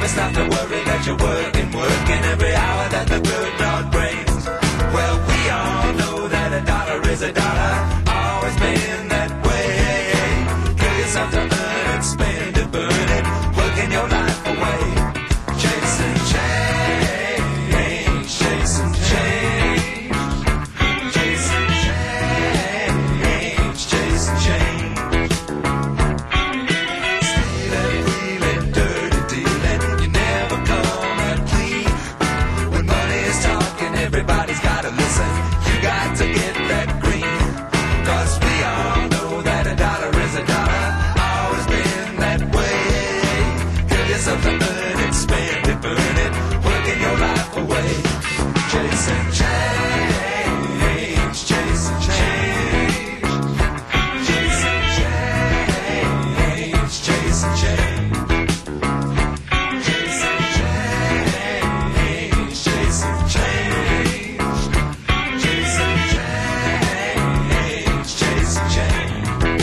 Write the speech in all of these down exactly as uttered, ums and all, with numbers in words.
best not to worry that you're working, working every hour that the good Lord brings. Well, we all know that a dollar is a dollar, always been that way. Kill yourself to earn it, spend it, burn it, working your life away. Chasing change, chasing change, chasing change, chasing change. Stealing, wheeling, dirty dealing, you never come out clean. When money is talking, everybody's gotta listen. You got to get that green, 'cause we all know that a dollar is a dollar, always been that way. Give yourself to earn it, spend it, burn it, working your life away. Chasing change, chasing change, chasing change, chasing change, chasing change, chasing change, chasing change, chasing change.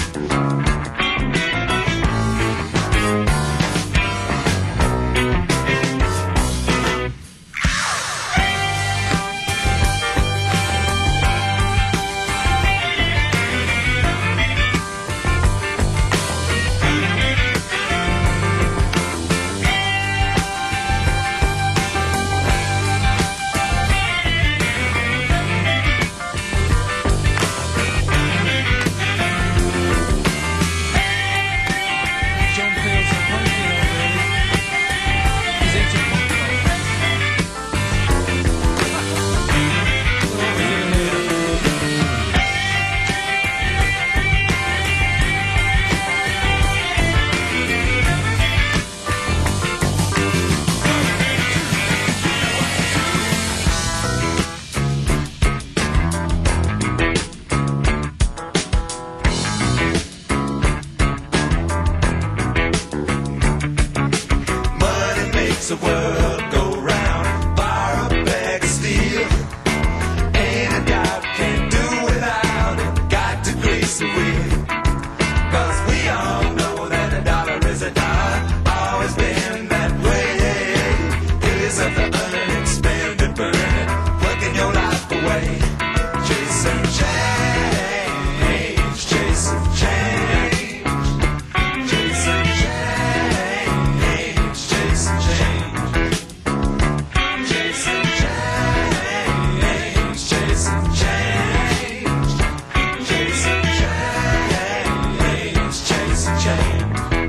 John feels a funky already. He's into punk rock. Money makes the world go round. Borrow a bag of steel. Ain't a doubt, can't do without it. Got to grease the wheel. 'Cause we all know that a dollar is a dollar, always been that way. Give yourself to earn it, spend it, burn it, working your life away. Chasing change, chasing change, chasing change, chasing change, chasing change, chasing change, chasing change, chasing change.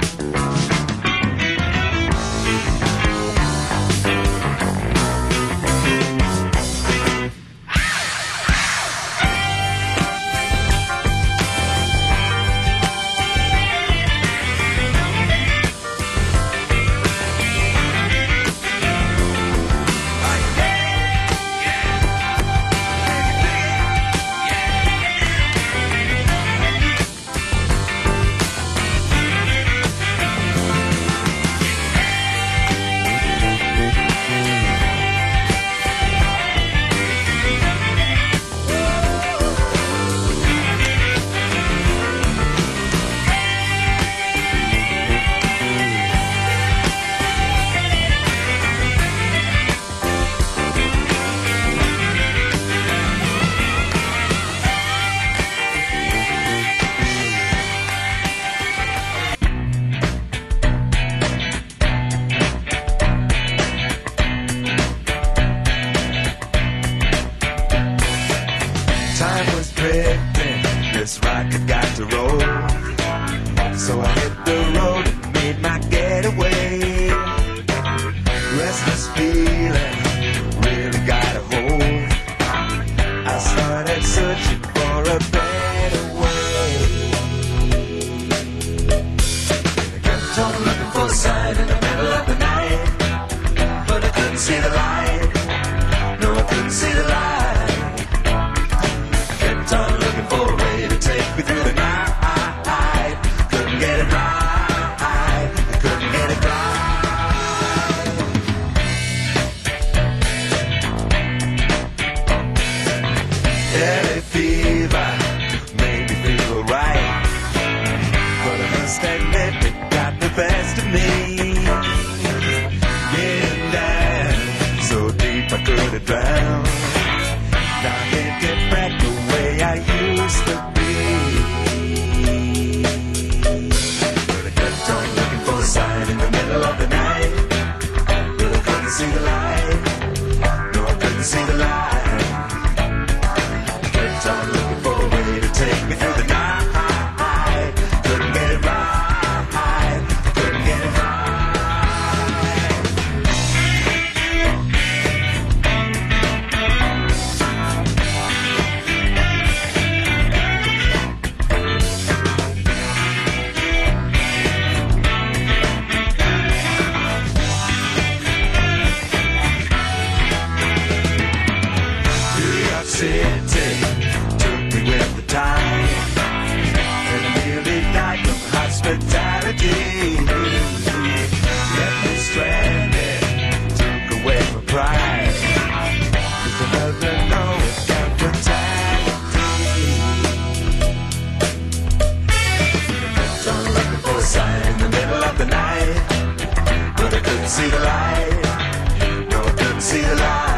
Time was drifting, this rocket got to roll. So I hit the road and made my getaway. Restless feeling really got a hold. I started searching for a better way. I kept on looking for a sign in the middle of the night, but I couldn't see the light. No, I couldn't see the light. Kept on looking for a way to take me through the night. Couldn't get it right. Couldn't get it right. Heavy fever made me feel right, but I must admit it got the best of me. see the light. No, I couldn't see the light.